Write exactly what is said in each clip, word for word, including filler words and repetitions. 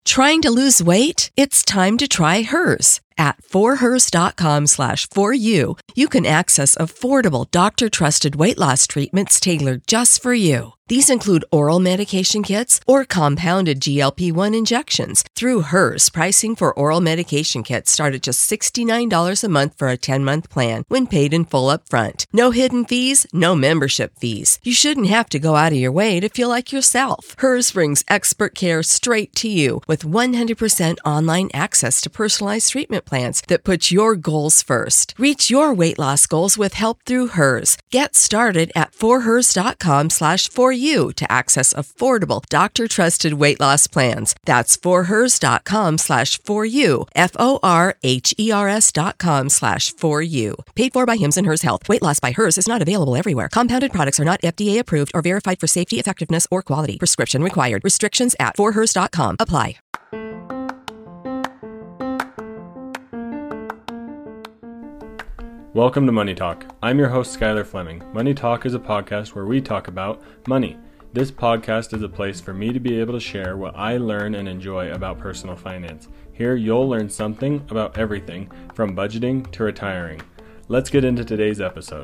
Trying to lose weight? It's time to try Hers. At forhers.com slash for you, you can access affordable, doctor-trusted weight loss treatments tailored just for you. These include oral medication kits or compounded G L P one injections. Through Hers, pricing for oral medication kits start at just sixty-nine dollars a month for a ten-month plan when paid in full upfront. No hidden fees, no membership fees. You shouldn't have to go out of your way to feel like yourself. Hers brings expert care straight to you with one hundred percent online access to personalized treatment plans that put your goals first. Reach your weight loss goals with help through Hers. Get started at forhers.com slash for you to access affordable, doctor-trusted weight loss plans. That's forhers.com slash for you, F-O-R-H-E-R-S dot com slash for you. Paid for by Hims and Hers Health. Weight loss by Hers is not available everywhere. Compounded products are not F D A approved or verified for safety, effectiveness, or quality. Prescription required. Restrictions at forhers dot com apply. Welcome to Money Talk. I'm your host, Skylar Fleming. Money Talk is a podcast where we talk about money. This podcast is a place for me to be able to share what I learn and enjoy about personal finance. Here, you'll learn something about everything from budgeting to retiring. Let's get into today's episode.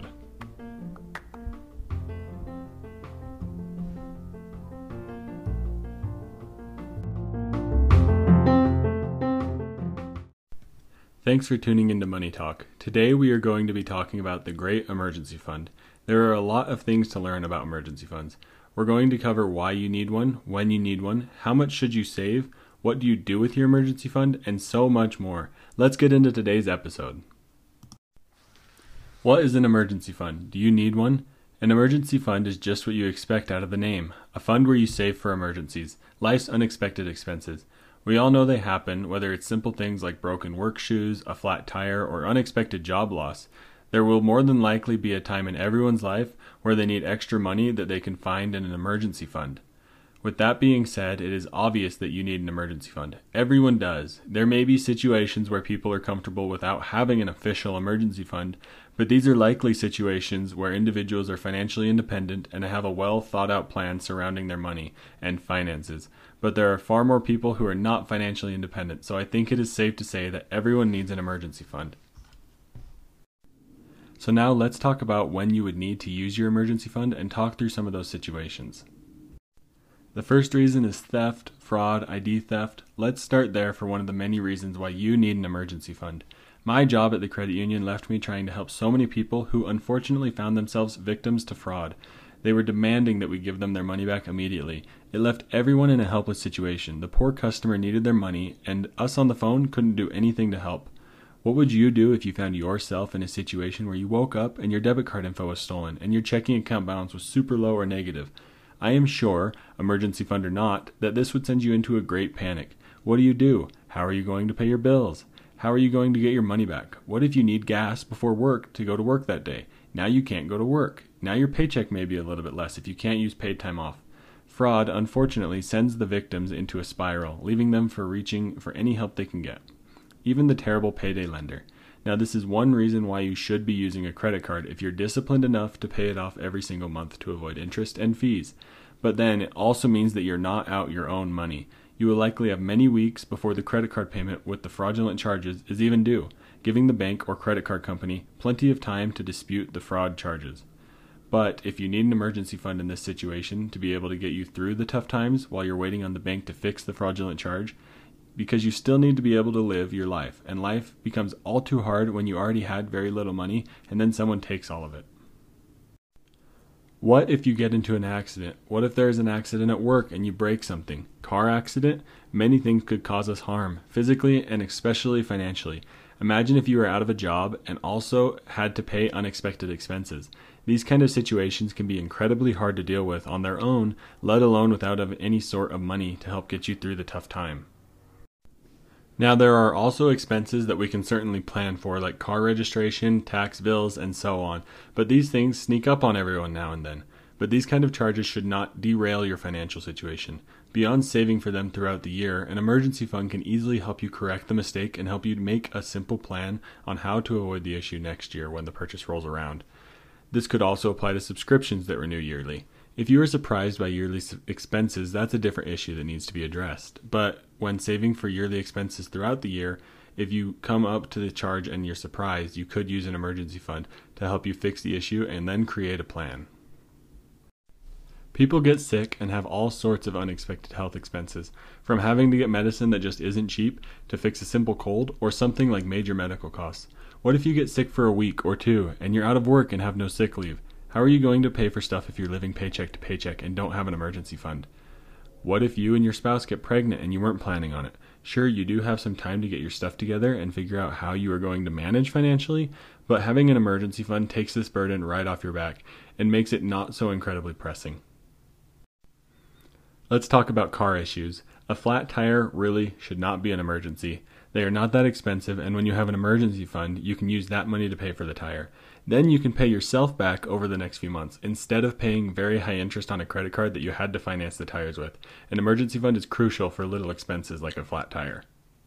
Thanks for tuning into Money Talk. Today we are going to be talking about the Great Emergency Fund. There are a lot of things to learn about emergency funds. We're going to cover why you need one, when you need one, how much should you save, what do you do with your emergency fund, and so much more. Let's get into today's episode. What is an emergency fund? Do you need one? An emergency fund is just what you expect out of the name, a fund where you save for emergencies, life's unexpected expenses. We all know they happen, whether it's simple things like broken work shoes, a flat tire, or unexpected job loss. There will more than likely be a time in everyone's life where they need extra money that they can find in an emergency fund. With that being said, it is obvious that you need an emergency fund. Everyone does. There may be situations where people are comfortable without having an official emergency fund, but these are likely situations where individuals are financially independent and have a well thought out plan surrounding their money and finances. But there are far more people who are not financially independent, so I think it is safe to say that everyone needs an emergency fund. So now let's talk about when you would need to use your emergency fund and talk through some of those situations. The first reason is theft, fraud, I D theft. Let's start there for one of the many reasons why you need an emergency fund. My job at the credit union left me trying to help so many people who unfortunately found themselves victims to fraud. They were demanding that we give them their money back immediately. It left everyone in a helpless situation. The poor customer needed their money, and us on the phone couldn't do anything to help. What would you do if you found yourself in a situation where you woke up and your debit card info was stolen and your checking account balance was super low or negative? I am sure, emergency fund or not, that this would send you into a great panic. What do you do? How are you going to pay your bills? How are you going to get your money back? What if you need gas before work to go to work that day? Now you can't go to work. Now your paycheck may be a little bit less if you can't use paid time off. Fraud, unfortunately, sends the victims into a spiral, leaving them for reaching for any help they can get. Even the terrible payday lender. Now this is one reason why you should be using a credit card if you're disciplined enough to pay it off every single month to avoid interest and fees. But then it also means that you're not out your own money. You will likely have many weeks before the credit card payment with the fraudulent charges is even due, giving the bank or credit card company plenty of time to dispute the fraud charges. But if you need an emergency fund in this situation to be able to get you through the tough times while you're waiting on the bank to fix the fraudulent charge, because you still need to be able to live your life, and life becomes all too hard when you already had very little money and then someone takes all of it. What if you get into an accident? What if there's an accident at work and you break something? Car accident? Many things could cause us harm, physically and especially financially. Imagine if you were out of a job and also had to pay unexpected expenses. These kind of situations can be incredibly hard to deal with on their own, let alone without any sort of money to help get you through the tough time. Now, there are also expenses that we can certainly plan for, like car registration, tax bills, and so on. But these things sneak up on everyone now and then. But these kind of charges should not derail your financial situation. Beyond saving for them throughout the year, an emergency fund can easily help you correct the mistake and help you make a simple plan on how to avoid the issue next year when the purchase rolls around. This could also apply to subscriptions that renew yearly. If you are surprised by yearly expenses, that's a different issue that needs to be addressed. But when saving for yearly expenses throughout the year, if you come up to the charge and you're surprised, you could use an emergency fund to help you fix the issue and then create a plan. People get sick and have all sorts of unexpected health expenses, from having to get medicine that just isn't cheap to fix a simple cold or something like major medical costs. What if you get sick for a week or two and you're out of work and have no sick leave? How are you going to pay for stuff if you're living paycheck to paycheck and don't have an emergency fund? What if you and your spouse get pregnant and you weren't planning on it? Sure, you do have some time to get your stuff together and figure out how you are going to manage financially, but having an emergency fund takes this burden right off your back and makes it not so incredibly pressing. Let's talk about car issues. A flat tire really should not be an emergency. They are not that expensive, and when you have an emergency fund, you can use that money to pay for the tire. Then you can pay yourself back over the next few months, instead of paying very high interest on a credit card that you had to finance the tires with. An emergency fund is crucial for little expenses like a flat tire.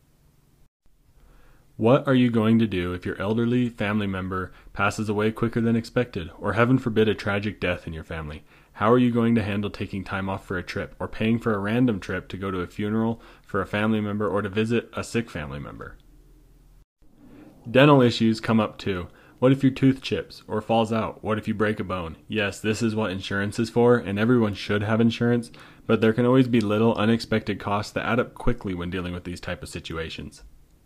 What are you going to do if your elderly family member passes away quicker than expected, or heaven forbid a tragic death in your family? How are you going to handle taking time off for a trip, or paying for a random trip to go to a funeral for a family member or to visit a sick family member? Dental issues come up too. What if your tooth chips or falls out? What if you break a bone? Yes, this is what insurance is for, and everyone should have insurance, but there can always be little unexpected costs that add up quickly when dealing with these type of situations.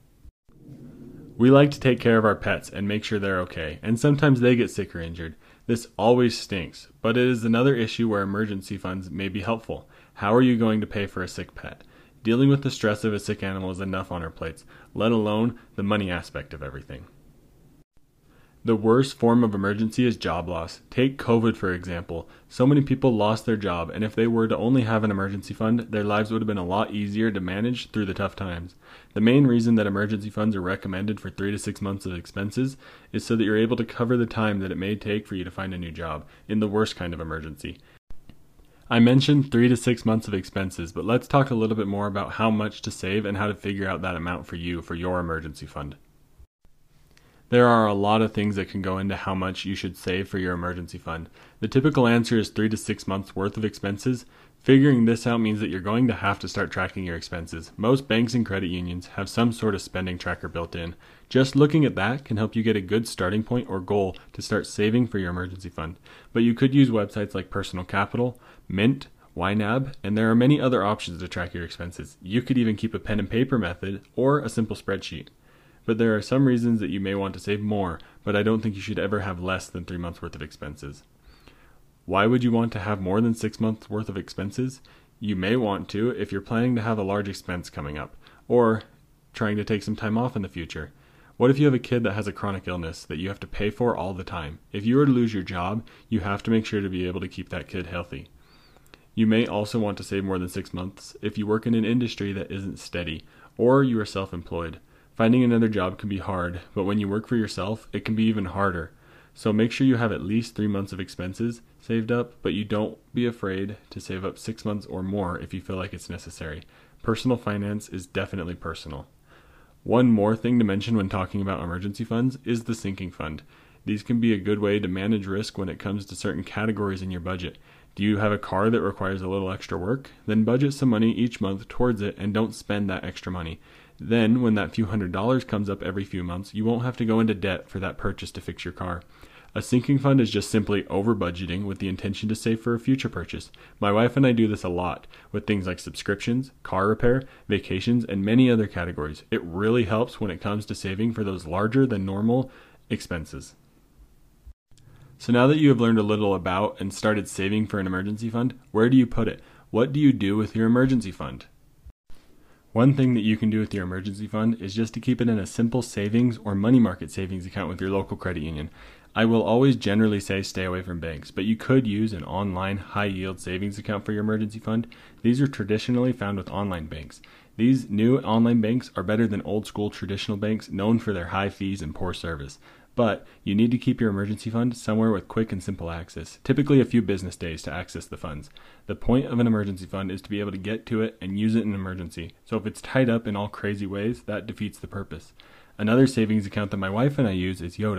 We like to take care of our pets and make sure they're okay, and sometimes they get sick or injured. This always stinks, but it is another issue where emergency funds may be helpful. How are you going to pay for a sick pet? Dealing with the stress of a sick animal is enough on our plates, let alone the money aspect of everything. The worst form of emergency is job loss. Take COVID, for example. So many people lost their job, and if they were to only have an emergency fund, their lives would have been a lot easier to manage through the tough times. The main reason that emergency funds are recommended for three to six months of expenses is so that you're able to cover the time that it may take for you to find a new job in the worst kind of emergency. I mentioned three to six months of expenses, but let's talk a little bit more about how much to save and how to figure out that amount for you for your emergency fund. There are a lot of things that can go into how much you should save for your emergency fund. The typical answer is three to six months worth of expenses. Figuring this out means that you're going to have to start tracking your expenses. Most banks and credit unions have some sort of spending tracker built in. Just looking at that can help you get a good starting point or goal to start saving for your emergency fund. But you could use websites like Personal Capital, Mint, Y NAB, and there are many other options to track your expenses. You could even keep a pen and paper method or a simple spreadsheet. But there are some reasons that you may want to save more, but I don't think you should ever have less than three months worth of expenses. Why would you want to have more than six months worth of expenses? You may want to if you're planning to have a large expense coming up, or trying to take some time off in the future. What if you have a kid that has a chronic illness that you have to pay for all the time? If you were to lose your job, you have to make sure to be able to keep that kid healthy. You may also want to save more than six months if you work in an industry that isn't steady, or you are self-employed. Finding another job can be hard, but when you work for yourself, it can be even harder. So make sure you have at least three months of expenses saved up, but you don't be afraid to save up six months or more if you feel like it's necessary. Personal finance is definitely personal. One more thing to mention when talking about emergency funds is the sinking fund. These can be a good way to manage risk when it comes to certain categories in your budget. Do you have a car that requires a little extra work? Then budget some money each month towards it and don't spend that extra money. Then, when that few hundred dollars comes up every few months, you won't have to go into debt for that purchase to fix your car. A sinking fund is just simply over budgeting with the intention to save for a future purchase. My wife and I do this a lot with things like subscriptions, car repair, vacations, and many other categories. It really helps when it comes to saving for those larger than normal expenses. So now that you have learned a little about and started saving for an emergency fund, where do you put it? What do you do with your emergency fund? One thing that you can do with your emergency fund is just to keep it in a simple savings or money market savings account with your local credit union. I will always generally say stay away from banks, but you could use an online high-yield savings account for your emergency fund. These are traditionally found with online banks. These new online banks are better than old-school traditional banks known for their high fees and poor service. But you need to keep your emergency fund somewhere with quick and simple access, typically a few business days to access the funds. The point of an emergency fund is to be able to get to it and use it in an emergency. So if it's tied up in all crazy ways, that defeats the purpose. Another savings account that my wife and I use is Yoda.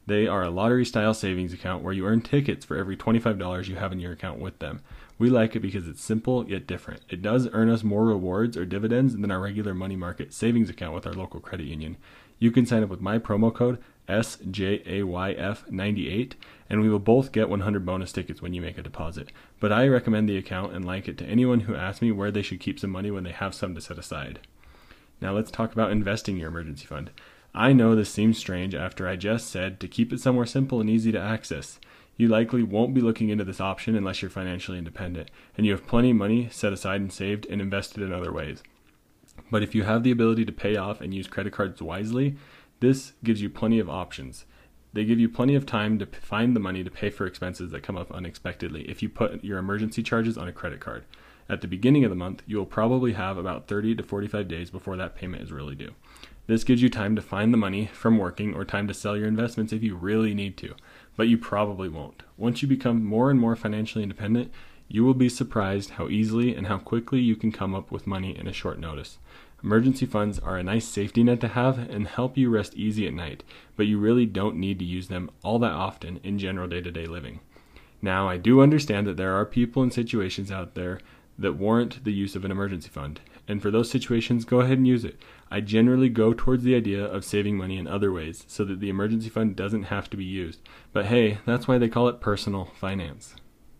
They are a lottery-style savings account where you earn tickets for every twenty-five dollars you have in your account with them. We like it because it's simple yet different. It does earn us more rewards or dividends than our regular money market savings account with our local credit union. You can sign up with my promo code S J A Y F ninety-eight, and we will both get one hundred bonus tickets when you make a deposit. But I recommend the account and like it to anyone who asks me where they should keep some money when they have some to set aside. Now let's talk about investing your emergency fund. I know this seems strange after I just said to keep it somewhere simple and easy to access. You likely won't be looking into this option unless you're financially independent, and you have plenty of money set aside and saved and invested in other ways. But if you have the ability to pay off and use credit cards wisely, this gives you plenty of options. They give you plenty of time to find the money to pay for expenses that come up unexpectedly if you put your emergency charges on a credit card. At the beginning of the month, you will probably have about thirty to forty-five days before that payment is really due. This gives you time to find the money from working or time to sell your investments if you really need to, but you probably won't. Once you become more and more financially independent, you will be surprised how easily and how quickly you can come up with money in a short notice. Emergency funds are a nice safety net to have and help you rest easy at night, but you really don't need to use them all that often in general day-to-day living. Now, I do understand that there are people and situations out there that warrant the use of an emergency fund, and for those situations, go ahead and use it. I generally go towards the idea of saving money in other ways so that the emergency fund doesn't have to be used. But hey, that's why they call it personal finance.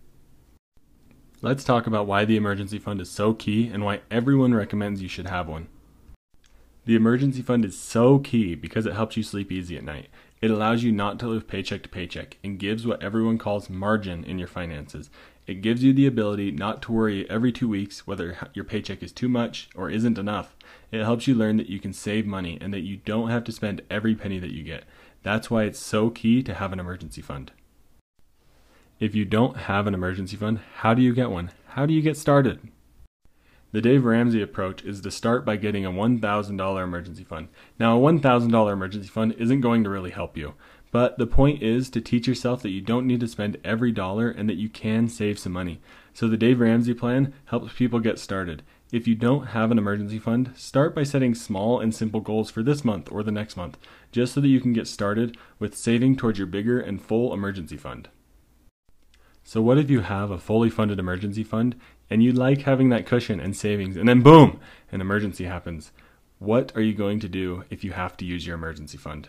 Let's talk about why the emergency fund is so key and why everyone recommends you should have one. The emergency fund is so key because it helps you sleep easy at night. It allows you not to live paycheck to paycheck and gives what everyone calls margin in your finances. It gives you the ability not to worry every two weeks whether your paycheck is too much or isn't enough. It helps you learn that you can save money and that you don't have to spend every penny that you get. That's why it's so key to have an emergency fund. If you don't have an emergency fund, how do you get one? How do you get started? The Dave Ramsey approach is to start by getting a one thousand dollars emergency fund. Now, a one thousand dollars emergency fund isn't going to really help you, but the point is to teach yourself that you don't need to spend every dollar and that you can save some money. So the Dave Ramsey plan helps people get started. If you don't have an emergency fund, start by setting small and simple goals for this month or the next month, just so that you can get started with saving towards your bigger and full emergency fund. So what if you have a fully funded emergency fund and you like having that cushion and savings and then boom, an emergency happens? What are you going to do if you have to use your emergency fund?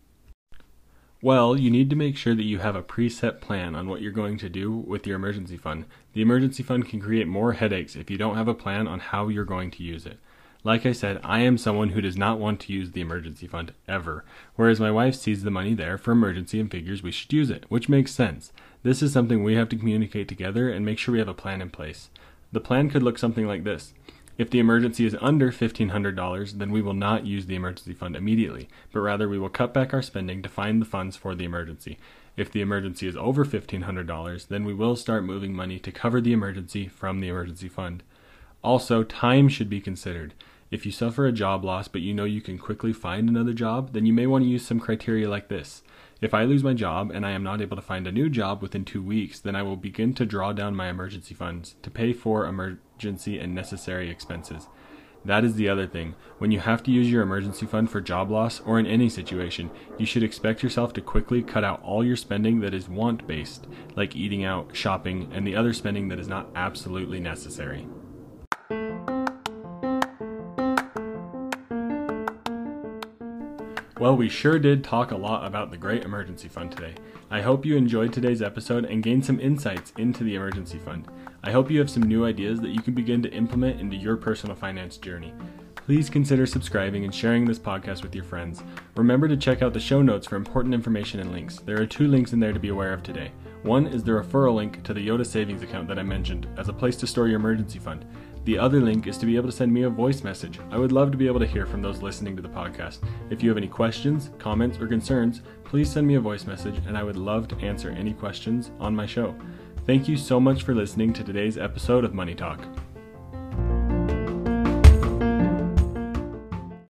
Well, you need to make sure that you have a preset plan on what you're going to do with your emergency fund. The emergency fund can create more headaches if you don't have a plan on how you're going to use it. Like I said, I am someone who does not want to use the emergency fund ever, whereas my wife sees the money there for emergency and figures we should use it, which makes sense. This is something we have to communicate together and make sure we have a plan in place. The plan could look something like this. If the emergency is under fifteen hundred dollars, then we will not use the emergency fund immediately, but rather we will cut back our spending to find the funds for the emergency. If the emergency is over fifteen hundred dollars, then we will start moving money to cover the emergency from the emergency fund. Also, time should be considered. If you suffer a job loss but you know you can quickly find another job, then you may want to use some criteria like this. If I lose my job and I am not able to find a new job within two weeks, then I will begin to draw down my emergency funds to pay for emergency and necessary expenses. That is the other thing. When you have to use your emergency fund for job loss or in any situation, you should expect yourself to quickly cut out all your spending that is want-based, like eating out, shopping, and the other spending that is not absolutely necessary. Well, we sure did talk a lot about the Great Emergency Fund today. I hope you enjoyed today's episode and gained some insights into the emergency fund. I hope you have some new ideas that you can begin to implement into your personal finance journey. Please consider subscribing and sharing this podcast with your friends. Remember to check out the show notes for important information and links. There are two links in there to be aware of today. One is the referral link to the Yoda savings account that I mentioned as a place to store your emergency fund. The other link is to be able to send me a voice message. I would love to be able to hear from those listening to the podcast. If you have any questions, comments, or concerns, please send me a voice message and I would love to answer any questions on my show. Thank you so much for listening to today's episode of Money Talk.